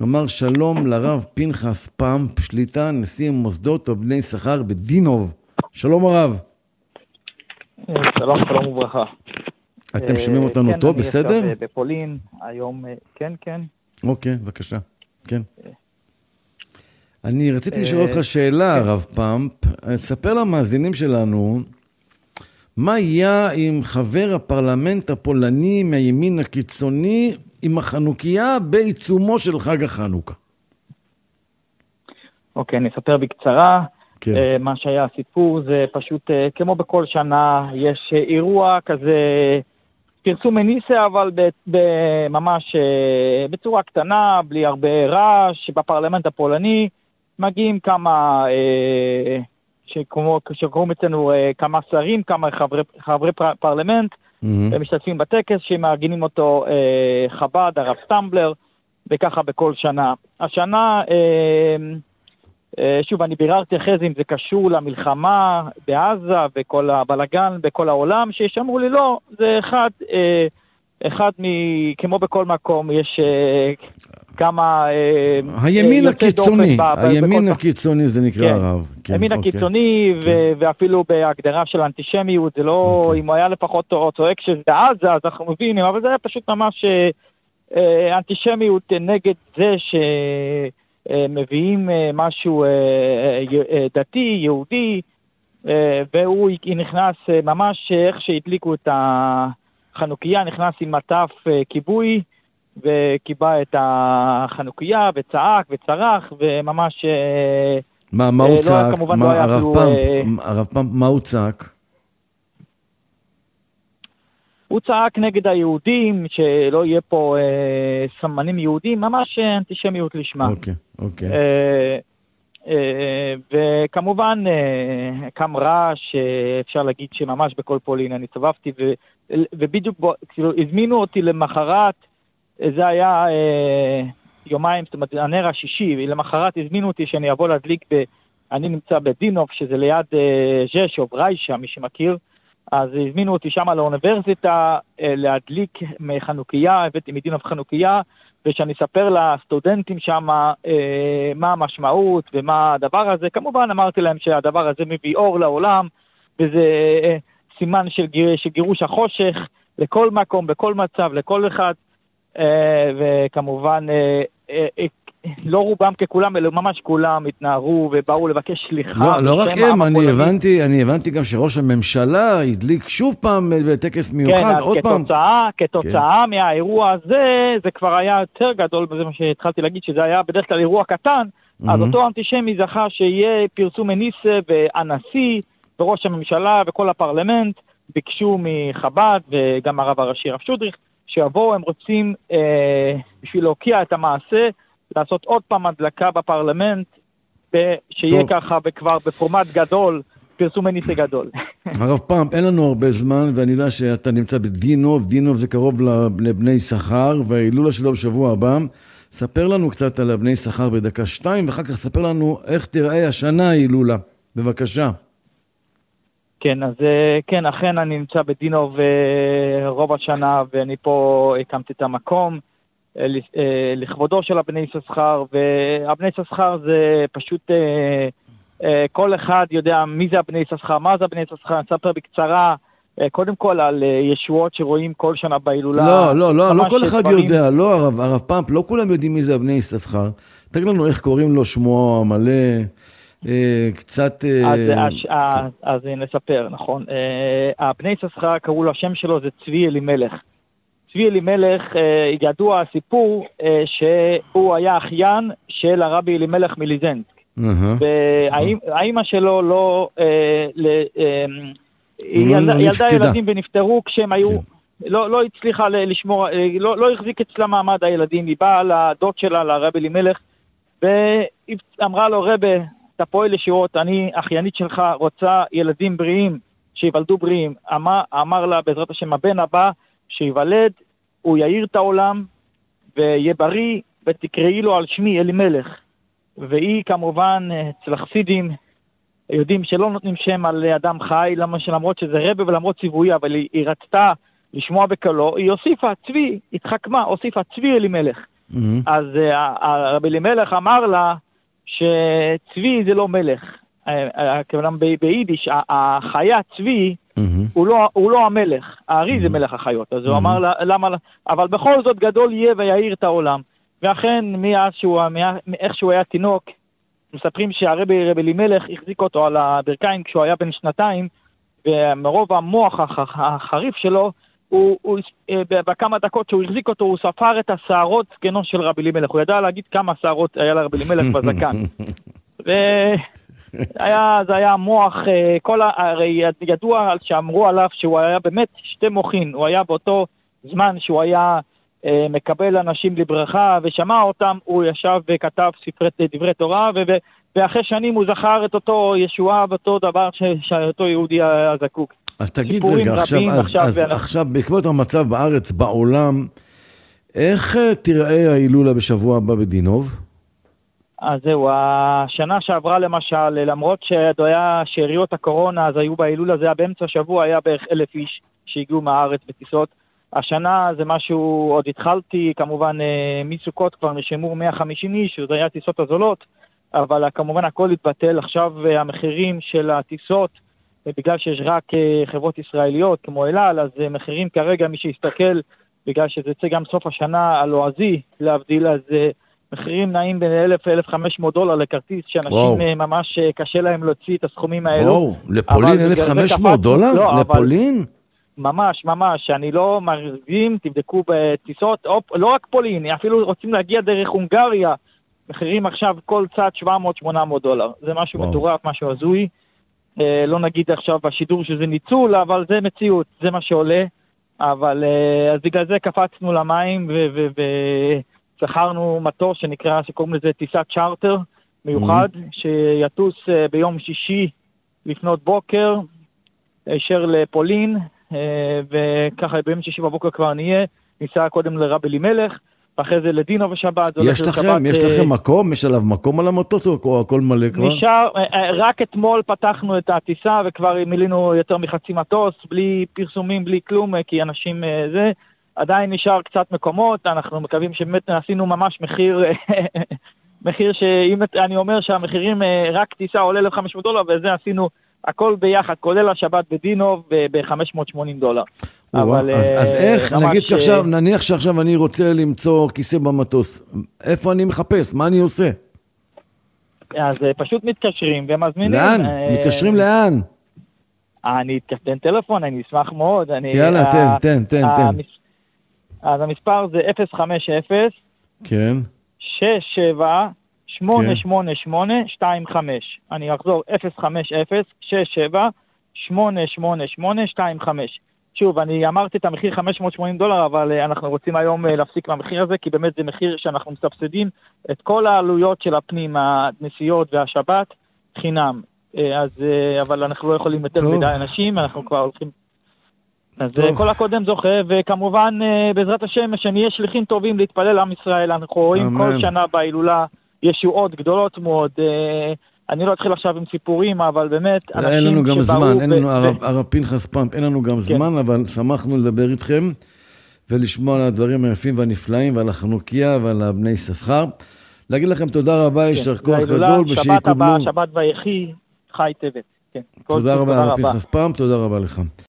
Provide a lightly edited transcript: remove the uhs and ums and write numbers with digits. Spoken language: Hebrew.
נאמר שלום לרב פנחס פאמפ, שליטה נשיא מוסדות בני יששכר בדינוב. שלום הרב. שלום וברכה. אתם שומעים אותנו טוב, בסדר? כן, אני עכשיו בפולין, היום, כן. אוקיי, בבקשה, כן. אני רציתי לשאול אותך שאלה, הרב פאמפ. תספר למאזינים שלנו, מה היה עם חבר הפרלמנט הפולני מהימין הקיצוני עם החנוכיה בעיצומו של חג החנוכה? אוקיי, אני אספר בקצרה. כן. מה שהיה הסיפור זה פשוט, כמו בכל שנה, יש אירוע כזה, פרסום מניסה, אבל ממש בצורה קטנה, בלי הרבה רעש, בפרלמנט הפולני, מגיעים כמה, שקוראים אצלנו כמה שרים, כמה חברי פרלמנט, ומשתתפים בטקס שמארגנים אותו חב"ד, הרב סטמבלר, וככה בכל שנה. השנה, שוב, אני ביררתי אחרי זה אם זה קשור למלחמה בעזה וכל הבלגן בכל העולם, שאמרו לי לא, זה אחד כמו בכל מקום, יש כמה... הימין הקיצוני, הימין הקיצוני זה נקרא הרב. הימין הקיצוני, ואפילו בהגדרה של אנטישמיות, זה לא, אם הוא היה לפחות צועק שזה עזה, אז אנחנו מבינים, אבל זה היה פשוט ממש אנטישמיות נגד זה שמביאים משהו דתי, יהודי, והוא נכנס ממש איך שהדליקו את החנוכיה, נכנס עם מטף כיבוי, וקיבה את החנוכיה, וצעק וצרח, וממש... מה הוא צעק? הרב פאמפ, מה הוא צעק? הוא צעק נגד היהודים, שלא יהיה פה סמנים יהודים, ממש אנטישמיות לשמה. אוקיי. וכמובן, קם רעש, אפשר להגיד שממש בכל פולין אני סובבתי, ובדיוק הזמינו אותי למחרת, זה היה יומיים, זאת אומרת, הנר השישי, ולמחרת הזמינו אותי שאני אבוא להדליק, אני נמצא בדינוב, שזה ליד ז'שוב, ריישה, מי שמכיר, אז הזמינו אותי שם לאוניברסיטה להדליק מחנוכיה, הבאתי מדינוב חנוכיה, ושאני אספר לסטודנטים שם מה המשמעות ומה הדבר הזה. כמובן אמרתי להם שהדבר הזה מביא אור לעולם, וזה סימן של גירוש החושך לכל מקום, בכל מצב, לכל אחד, וכמובן לא רובם ככולם, אלא ממש כולם התנערו ובאו לבקש סליחה. לא רק הם, אני הבנתי גם שראש הממשלה הדליק שוב פעם בטקס מיוחד, עוד פעם. כתוצאה מהאירוע הזה, זה כבר היה יותר גדול, וזה מה שהתחלתי להגיד, שזה היה בדרך כלל אירוע קטן, אז אותו אנטישמי זכה שיהיה פרסום מניסה, והנשיא וראש הממשלה וכל הפרלמנט ביקשו מחב"ד וגם הרב הראשי רב שודריך, שיבואו, הם רוצים בשביל להוקיע את המעשה, לעשות עוד פעם הדלקה בפרלמנט, שיהיה ככה כבר בפורמט גדול, פרסום מניסה גדול. הרב פאמפ, אין לנו הרבה זמן, ואני יודע שאתה נמצא בדינוב, דינוב זה קרוב לבני יששכר, וההילולה שלו בשבוע הבא. ספר לנו קצת על בני יששכר בדקה 2, ואחר כך ספר לנו איך תראה השנה ההילולה. בבקשה. כן, אז כן, אכן אני נמצא בדינוב רוב השנה, ואני פה הקמתי את המקום לכבודו של הבני יששכר, והבני יששכר זה פשוט, כל אחד יודע מי זה הבני יששכר, מה זה הבני יששכר. אני אספר בקצרה, קודם כל על ישועות שרואים כל שנה בהילולה. לא כל אחד יודע, לא הרב פאמפ, לא כולם יודעים מי זה הבני יששכר. תגיד לנו איך קוראים לו שמו המלא, קצת... אז נספר, נכון. הבני יששכר קראו לו, השם שלו זה צבי אלימלך. צבי אלימלך, ידוע הסיפור שהוא היה אחיין של הרבי אלימלך מליזנסק. והאימא שלו לא... ילדה ילדים ונפטרו כשהם היו... לא הצליחה לשמור, לא החזיק אצלה מעמד הילדים. היא באה לדוד שלה, לרבי אלימלך, ואמרה לו, רבי, אתה פועל ישירות, אני אחיינית שלך, רוצה ילדים בריאים, שיוולדו בריאים. אמר לה, בעזרת השם, הבן הבא שיוולד, הוא יאיר את העולם, ויהיה בריא, ותקראי לו על שמי אלימלך. והיא כמובן, אצל החסידים, יודעים שלא נותנים שם על אדם חי, למרות שזה רבי ולמרות ציווי, אבל היא רצתה לשמוע בקלו, היא הוסיפה צבי, התחכמה, הוסיפה צבי אלימלך. אז רבי אלימלך אמר לה שצבי זה לא מלך. ביידיש, החיה צבי הוא לא המלך, הארי זה מלך החיות. אז הוא אמר לה, למה? אבל בכל זאת גדול יהיה ויעיר את העולם. ואכן, איך שהוא היה תינוק, מספרים שהרבי אלימלך החזיק אותו על הברכיים כשהוא היה בן 2, ומרוב המוח החריף שלו, בכמה דקות שהוא החזיק אותו, הוא ספר את השערות זקנו של רבי אלימלך. הוא ידע להגיד כמה שערות היה לרבי אלימלך בזקן. זה היה מוח, הרי ידוע שאמרו עליו שהוא היה באמת שתי מוחין. הוא היה באותו זמן שהוא היה מקבל אנשים לברכה ושמע אותם, הוא ישב וכתב דברי תורה, ואחרי שנים הוא זכר את אותו ישועה ואותו דבר שאותו יהודי היה זקוק. אז תגיד רגע, עכשיו בעקבות המצב בארץ, בעולם, איך תראה ההילולה בשבוע הבא בדינוב? אז זהו, השנה שעברה למשל, למרות שאריות הקורונה, אז היו בהילולה, זה היה באמצע השבוע, היה בערך 1,000 איש שהגיעו מהארץ בטיסות. השנה זה משהו, עוד התחלתי, כמובן מסוכות כבר נשמעו 150 איש, זה היה טיסות הזולות, אבל כמובן הכל התבטל. עכשיו המחירים של הטיסות, בגלל שיש רק חברות ישראליות כמו אלעל, אז מחירים כרגע מי שיסתכל, בגלל שזה יצא גם סוף השנה הלועזי להבדיל, אז מחירים נעים בין $1,000-1,500 לכרטיס, שאנשים ממש קשה להם להוציא את הסכומים האלו. וואו, לפולין $1,500? לפולין? ממש, ממש, אני לא מרזים, תבדקו בטיסות, לא רק פולין, אפילו רוצים להגיע דרך הונגריה, מחירים עכשיו כל צד $700-800. זה משהו מטורף, משהו הזוי. לא נגיד עכשיו בשידור שזה ניצול, אבל זה מציאות, זה מה שעולה. אבל אז בגלל זה קפצנו למים ושכרנו מטוס שקוראים לזה טיסת צ'ארטר מיוחד, שיטוס ביום שישי לפנות בוקר, ישר לפולין, וככה ביום שישי בבוקר כבר ניסע קודם לרבי אלימלך, ואחרי זה לדינו בשבת. יש לכם מקום? יש עליו מקום על המטוס או הכל מלא כבר? נשאר, רק אתמול פתחנו את הטיסה וכבר מילינו יותר מחצי מטוס, בלי פרסומים, בלי כלום, כי אנשים זה, עדיין נשאר קצת מקומות, אנחנו מקווים שבאמת עשינו ממש מחיר שאם אני אומר שהמחירים רק טיסה עולה $1,500, וזה עשינו הכל ביחד, כולל השבת בדינוב ב$580. אז איך, נניח שעכשיו אני רוצה למצוא כיסא במטוס, איפה אני מחפש? מה אני עושה? אז פשוט מתקשרים ומזמינים. לאן? מתקשרים לאן? אני אתן טלפון, אני אשמח מאוד. יאללה, תן. אז המספר זה 050 כן. 67 88825. אני אחזור 050-67-88825. שוב, אני אמרתי את המחיר $580, אבל אנחנו רוצים היום להפסיק מהמחיר הזה, כי באמת זה מחיר שאנחנו מסבסדים את כל העלויות של הפנים, הנסיעות והשבת, חינם. אבל אנחנו לא יכולים יותר מדי אנשים, אנחנו כבר הולכים. אז כל הקודם זוכה, וכמובן בעזרת השם, שנהיה שליחים טובים להתפלל עם ישראל. אנחנו רואים כל שנה בהילולה ישועות גדולות מאוד. אני לא אתחיל עכשיו עם סיפורים, אבל באמת אין לנו גם זמן, הרב פנחס פאמפ, אין לנו גם זמן, אבל שמחנו לדבר איתכם ולשמוע על הדברים היפים והנפלאים ועל החנוכיה ועל בני יששכר. להגיד לכם תודה רבה, יישר כוח גדול, שבת ויחי חי טבת. תודה רבה הרב פנחס פאמפ, תודה רבה לך.